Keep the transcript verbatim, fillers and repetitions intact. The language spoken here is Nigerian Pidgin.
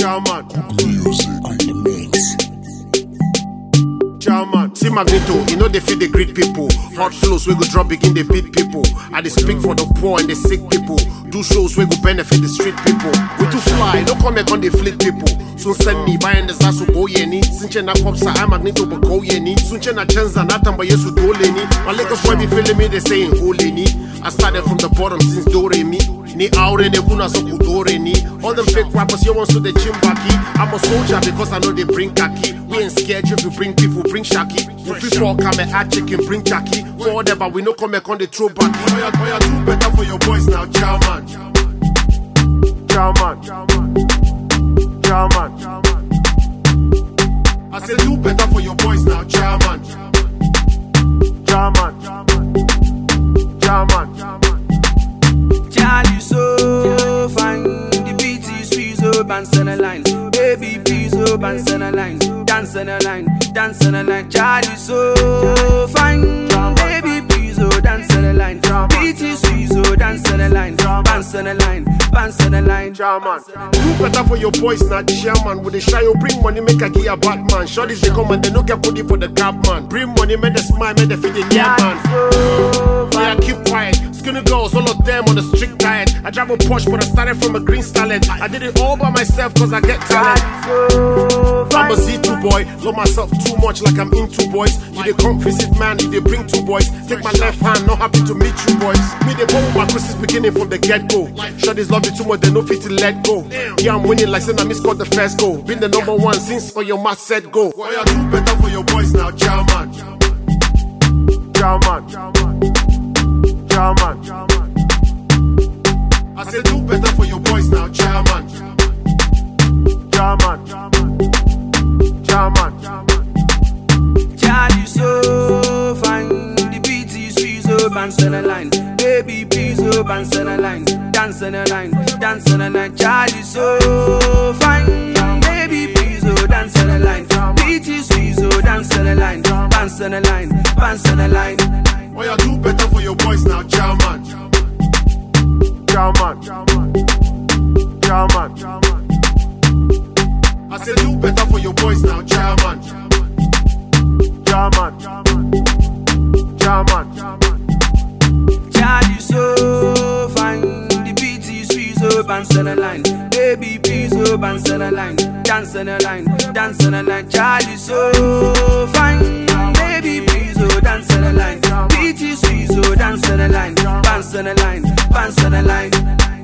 German. Music on the mix. German. See Magneto, you know they feel they greet people. Hot flows we go drop begin they beat people. I they speak for the poor and the sick people. Do shows we go benefit the street people. We too fly, don't come back on the fleet people. So send me buying the zasu go yeni. Sinche na popsa I Magneto but go yeni. Sunche na chenza na tamba yesu do leni. My Lagos boy be feeling me they saying ho leni. I started from the bottom since do re mi. Ni aure ne kuna so kudore ni. All them fake rappers you want to the chimbaki. I'm a soldier because I know they bring khaki. We ain't scared if you bring people, bring shaki. If we fall come and add chicken, bring jackie. For whatever we no come back on the throwback. Oh yeah, oh yeah, do better for your boys now, German. German. German. I said do better for your boys now, German. German. German. Charlie so fine, the beat is sweet, so dance on the line. Baby, please, so dance on the line, dance on the line, dance on the line. Charlie so fine, baby, please, so dance on the line. Beat is sweet, so dance on the line, dance on the line, dance on the line. German. Do better for your boys now, German. With the shy, you bring money, make a gear Batman. Shorties they come and they no get body for the cab man. Bring money, make the smile, make the fit in yeah man. Yeah, keep quiet. Skinny girls, all of them on a strict diet. I drive a Porsche, but I started from a green talent. I did it all by myself cause I get talent. I'm a Z two boy, love myself too much like I'm into boys. You they come visit man, you they bring two boys. Take my left hand, not happy to meet you boys. Me they born with my Christmas beginning from the get-go. Shorties love you too much, they no fit to let go. Yeah, I'm winning like saying I miss the first goal. Been the number one since all your math said go. Oh yeah, do better for your boys now, German. German. German. I said do better for your boys now, German. German. German. Charlie so fine, the beat is sweet, so dance on the line. Baby, please, so dance on the line, dance on the line, dance on the line. Charlie so fine, baby, please, so dance on the line. Beat is sweet, so dance on the line, dance on the line, dance on the line. Oh yeah, do better for your boys now, German. German. German. I said do better for your boys now, German. German. German. Charlie so fine, the beat is sweet, so dance on the line. Baby, please, so dance on the line, dance on the line, dance on the line. Charlie so fine, baby, please, so dance on the line. Beat is sweet, so dance on the line, dance on the line, dance on the line.